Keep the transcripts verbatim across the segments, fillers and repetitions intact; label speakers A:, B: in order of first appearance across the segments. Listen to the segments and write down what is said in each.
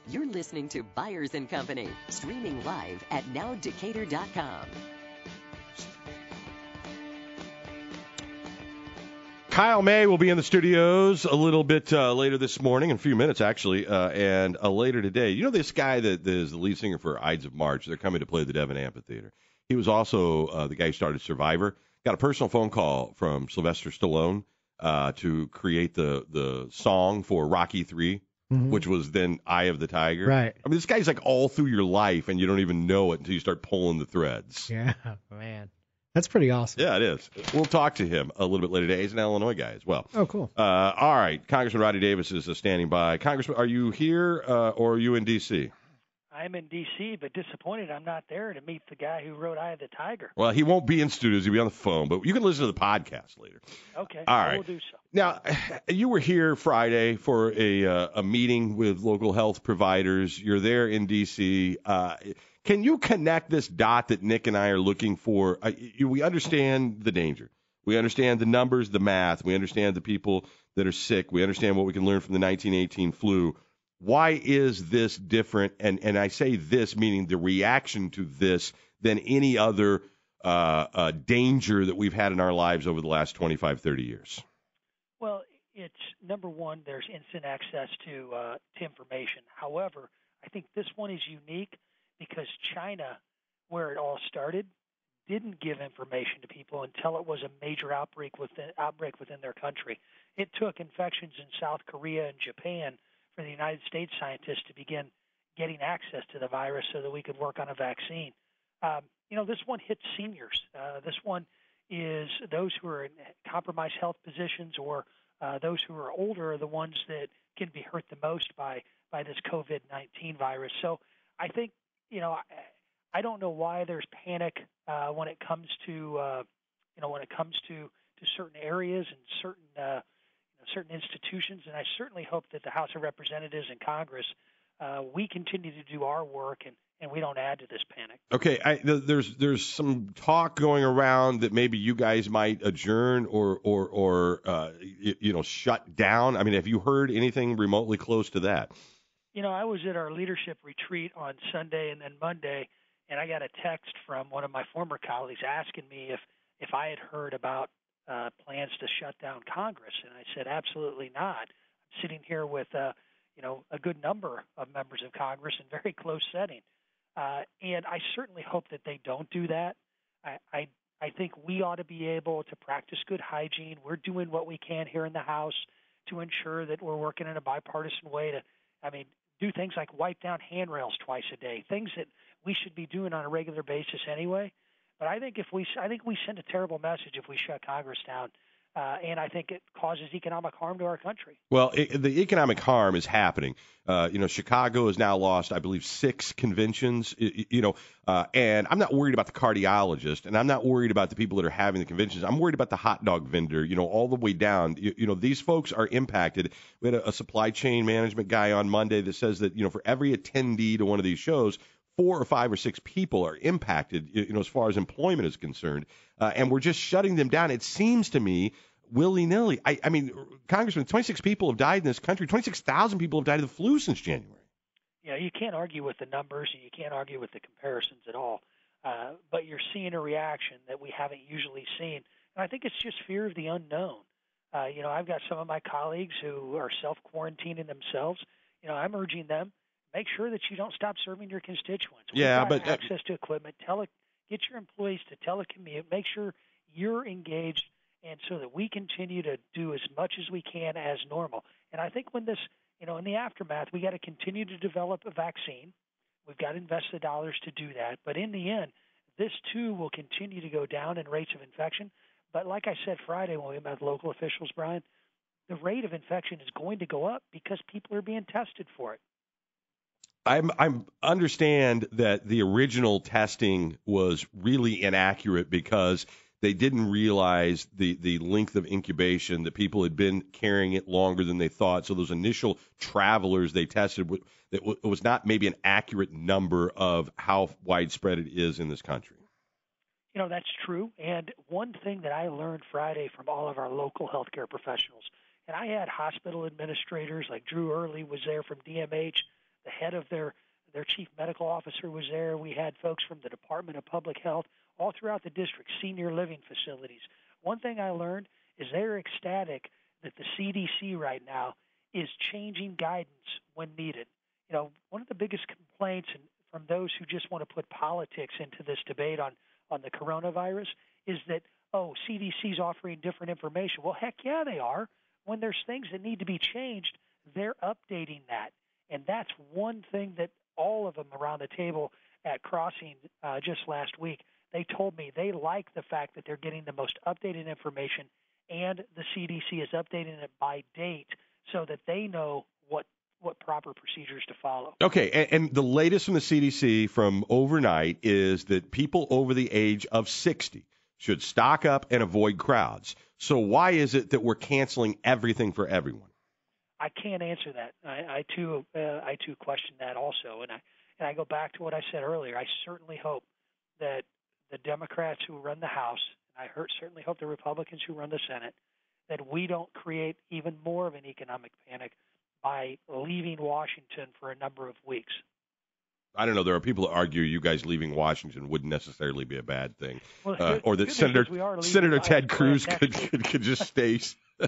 A: You're listening to Byers and Company, streaming live at now decatur dot com.
B: Kyle May will be in the studios a little bit uh, later this morning, in a few minutes actually, uh, and uh, later today. You know this guy that, that is the lead singer for Ides of March? They're coming to play the Devon Amphitheater. He was also uh, the guy who started Survivor. Got a personal phone call from Sylvester Stallone uh, to create the, the song for Rocky three, mm-hmm. which was then Eye of the Tiger.
C: Right.
B: I mean, this guy's like all through your life, and you don't even know it until you start pulling the threads.
C: Yeah, man. That's pretty awesome.
B: Yeah, it is. We'll talk to him a little bit later today. He's an Illinois guy as well.
C: Oh, cool.
B: Uh, all right. Congressman Rodney Davis is uh, standing by. Congressman, are you here uh, or are you in D C?
D: I'm in D C, but disappointed I'm not there to meet the guy who wrote Eye of the Tiger.
B: Well, he won't be in studios. He'll be on the phone, but you can listen to the podcast later.
D: Okay.
B: All
D: I
B: right.
D: will do so.
B: Now, you were here Friday for a uh, a meeting with local health providers. You're there in D C. Uh, can you connect this dot that Nick and I are looking for? Uh, you, we understand the danger. We understand the numbers, the math. We understand the people that are sick. We understand what we can learn from the nineteen eighteen flu. Why is this different? And and I say this meaning the reaction to this than any other uh, uh, danger that we've had in our lives over the last twenty-five, thirty years.
D: Well, it's number one, there's instant access to uh, to information. However, I think this one is unique because China, where it all started, didn't give information to people until it was a major outbreak within outbreak within their country. It took infections in South Korea and Japan for the United States scientists to begin getting access to the virus so that we could work on a vaccine. Um, you know, this one hits seniors. Uh, this one is those who are in compromised health positions or uh, those who are older are the ones that can be hurt the most by, by this COVID nineteen virus. So I think, you know, I, I don't know why there's panic uh, when it comes to, uh, you know, when it comes to, to certain areas and certain uh, certain institutions, and I certainly hope that the House of Representatives and Congress, uh, we continue to do our work and, and we don't add to this panic.
B: Okay, I, th- there's there's some talk going around that maybe you guys might adjourn or or or uh, you, you know shut down. I mean, have you heard anything remotely close to that?
D: You know, I was at our leadership retreat on Sunday and then Monday, and I got a text from one of my former colleagues asking me if if I had heard about Uh, plans to shut down Congress, and I said absolutely not. I'm sitting here with uh, you know a good number of members of Congress in very close setting, uh, and I certainly hope that they don't do that. I, I I think we ought to be able to practice good hygiene. We're doing what we can here in the House to ensure that we're working in a bipartisan way to, I mean, do things like wipe down handrails twice a day, things that we should be doing on a regular basis anyway. But I think if we, I think we send a terrible message if we shut Congress down, uh, and I think it causes economic harm to our country.
B: Well, it, the economic harm is happening. Uh, you know, Chicago has now lost, I believe, six conventions. You know, uh, and I'm not worried about the cardiologist, and I'm not worried about the people that are having the conventions. I'm worried about the hot dog vendor. You know, all the way down. You, you know, these folks are impacted. We had a, a supply chain management guy on Monday that says that you know, for every attendee to one of these shows, four or five or six people are impacted, you know, as far as employment is concerned, uh, and we're just shutting them down. It seems to me willy-nilly. I, I mean, Congressman, twenty-six people have died in this country. twenty-six thousand people have died of the flu since January.
D: Yeah, you can't argue with the numbers, and you can't argue with the comparisons at all. Uh, but you're seeing a reaction that we haven't usually seen, and I think it's just fear of the unknown. Uh, you know, I've got some of my colleagues who are self-quarantining themselves. You know, I'm urging them. Make sure that you don't stop serving your constituents. We've
B: yeah,
D: got
B: but
D: access to equipment. Tele, get your employees to telecommute. Make sure you're engaged, and so that we continue to do as much as we can as normal. And I think when this, you know, in the aftermath, we got to continue to develop a vaccine. We've got to invest the dollars to do that. But in the end, this too will continue to go down in rates of infection. But like I said Friday when we met local officials, Brian, the rate of infection is going to go up because people are being tested for it.
B: I'm I'm understand that the original testing was really inaccurate because they didn't realize the, the length of incubation, that people had been carrying it longer than they thought. So those initial travelers they tested, it was not maybe an accurate number of how widespread it is in this country.
D: You know, that's true. And one thing that I learned Friday from all of our local healthcare professionals, and I had hospital administrators like Drew Early was there from D M H, The head of their their chief medical officer was there. We had folks from the Department of Public Health all throughout the district, senior living facilities. One thing I learned is they're ecstatic that the C D C right now is changing guidance when needed. You know, one of the biggest complaints from those who just want to put politics into this debate on, on the coronavirus is that, oh, C D C's offering different information. Well, heck yeah, they are. When there's things that need to be changed, they're updating that. And that's one thing that all of them around the table at Crossing uh, just last week, they told me they like the fact that they're getting the most updated information, and the C D C is updating it by date so that they know what what proper procedures to follow.
B: Okay, and, and the latest from the C D C from overnight is that people over the age of sixty should stock up and avoid crowds. So why is it that we're canceling everything for everyone?
D: I can't answer that. I, I too, uh, I too question that also, and I and I go back to what I said earlier. I certainly hope that the Democrats who run the House, and I heard, certainly hope the Republicans who run the Senate, that we don't create even more of an economic panic by leaving Washington for a number of weeks.
B: I don't know. There are people that argue you guys leaving Washington wouldn't necessarily be a bad thing,
D: well,
B: uh,
D: good,
B: or that Senator Senator Ted Cruz could, could could just stay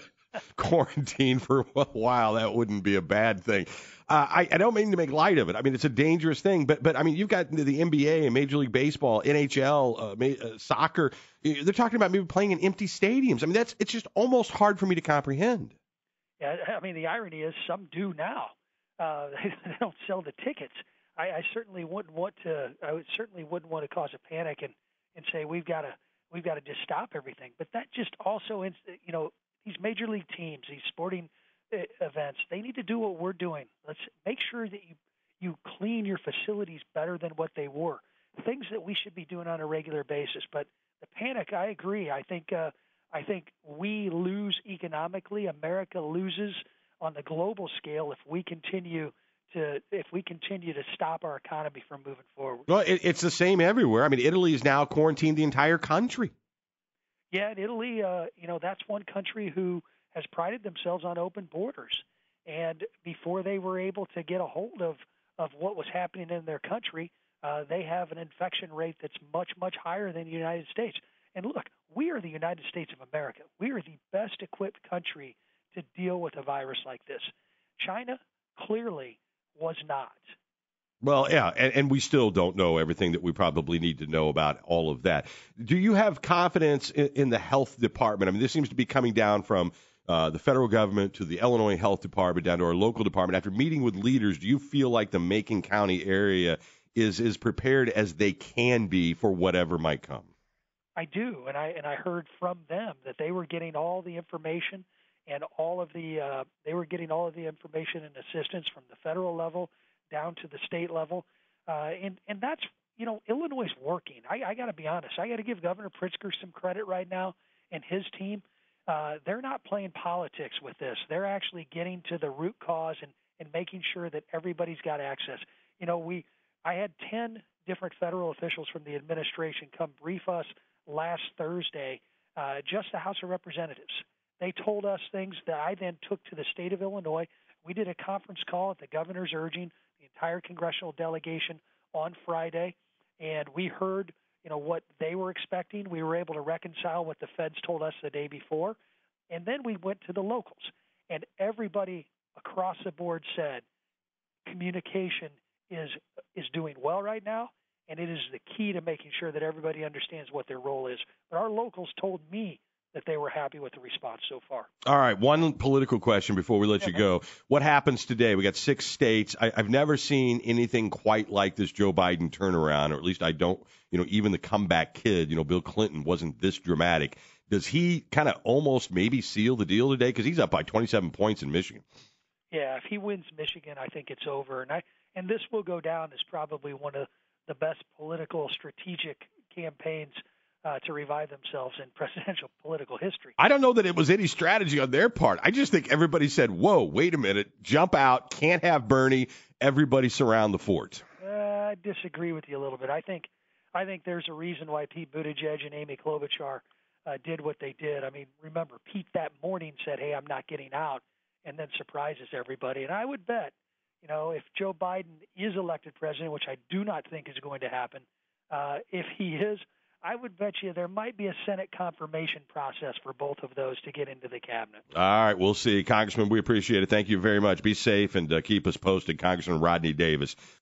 B: quarantined for a while. That wouldn't be a bad thing. Uh, I, I don't mean to make light of it. I mean, it's a dangerous thing. But, but I mean, you've got the N B A and Major League Baseball, N H L, uh, uh, soccer. They're talking about maybe playing in empty stadiums. I mean, that's it's just almost hard for me to comprehend.
D: Yeah, I mean, the irony is some do now. Uh, they, they don't sell the tickets. I, I certainly wouldn't want to. I would certainly wouldn't want to cause a panic and, and say we've got to we've got to just stop everything. But that just also, you know, these major league teams, these sporting events, they need to do what we're doing. Let's make sure that you you clean your facilities better than what they were. Things that we should be doing on a regular basis. But the panic, I agree. I think uh, I think we lose economically. America loses on the global scale if we continue to if we continue to stop our economy from moving forward.
B: Well, it, it's the same everywhere. I mean, Italy is now quarantined the entire country.
D: Yeah, in Italy, uh, you know, that's one country who has prided themselves on open borders. And before they were able to get a hold of, of what was happening in their country, uh, they have an infection rate that's much, much higher than the United States. And look, we are the United States of America. We are the best equipped country to deal with a virus like this. China clearly was not.
B: Well, yeah, and, and we still don't know everything that we probably need to know about all of that. Do you have confidence in, in the health department? I mean, this seems to be coming down from uh, the federal government to the Illinois Health Department down to our local department. After meeting with leaders, do you feel like the Macon County area is is prepared as they can be for whatever might come?
D: I do, and I and I heard from them that they were getting all the information and all of the uh, they were getting all of the information and assistance from the federal level down to the state level, uh, and and that's you know Illinois is working. I, I got to be honest. I got to give Governor Pritzker some credit right now and his team. Uh, they're not playing politics with this. They're actually getting to the root cause and, and making sure that everybody's got access. You know, we I had ten different federal officials from the administration come brief us last Thursday, uh, just the House of Representatives. They told us things that I then took to the state of Illinois. We did a conference call at the governor's urging, the entire congressional delegation on Friday, and we heard, you know, what they were expecting. We were able to reconcile what the feds told us the day before, and then we went to the locals, and everybody across the board said communication is is doing well right now, and it is the key to making sure that everybody understands what their role is. But our locals told me that they were happy with the response so far.
B: All right, one political question before we let you go. What happens today? We got six states. I, I've never seen anything quite like this Joe Biden turnaround, or at least I don't, you know, even the comeback kid, you know, Bill Clinton wasn't this dramatic. Does he kind of almost maybe seal the deal today? Because he's up by twenty-seven points in Michigan.
D: Yeah, if he wins Michigan, I think it's over. And I and this will go down as probably one of the best political strategic campaigns Uh, to revive themselves in presidential political history.
B: I don't know that it was any strategy on their part. I just think everybody said, whoa, wait a minute, jump out, can't have Bernie, everybody surround the fort.
D: Uh, I disagree with you a little bit. I think I think there's a reason why Pete Buttigieg and Amy Klobuchar uh, did what they did. I mean, remember, Pete that morning said, hey, I'm not getting out, and then surprises everybody. And I would bet, You know, if Joe Biden is elected president, which I do not think is going to happen, uh, if he is, I would bet you there might be a Senate confirmation process for both of those to get into the cabinet.
B: All right, we'll see. Congressman, we appreciate it. Thank you very much. Be safe and uh, keep us posted. Congressman Rodney Davis.